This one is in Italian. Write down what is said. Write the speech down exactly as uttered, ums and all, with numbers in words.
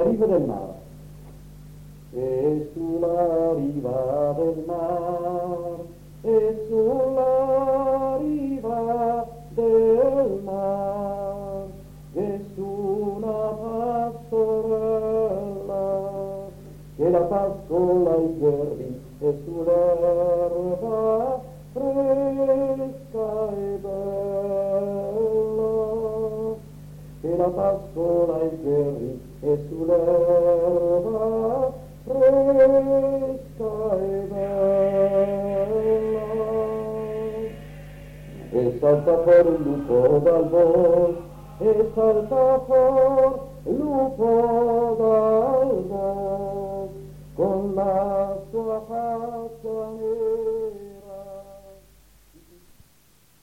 rive del mare. E sulla riva del mare, e sulla riva del mare, e su una pastorella, che la pascola i verdi e sull'erba fresca e bella, che la pascola i verdi e sull'erba fresca e bella. E salta fuori il lupo dal bosco, e salta fuori il lupo dal bosco, con la sua faccia nera